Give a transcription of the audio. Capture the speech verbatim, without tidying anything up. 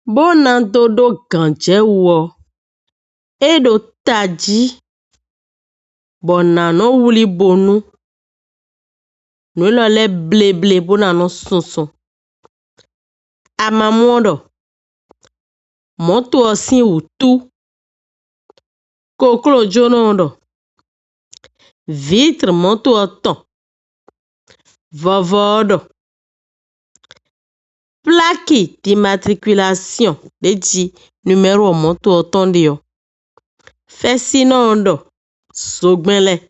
Bona dodo ganje wo. Edo taji. Bona no wuli bonu. No lole ble ble bona no sunsun. Amamodo. Moto osin utu. Koklo jonondo. Vitre moto oton. Vovodo. Plaque d'immatriculation. Deji numéro moto oton dio. Fesinondo. Sogbenle.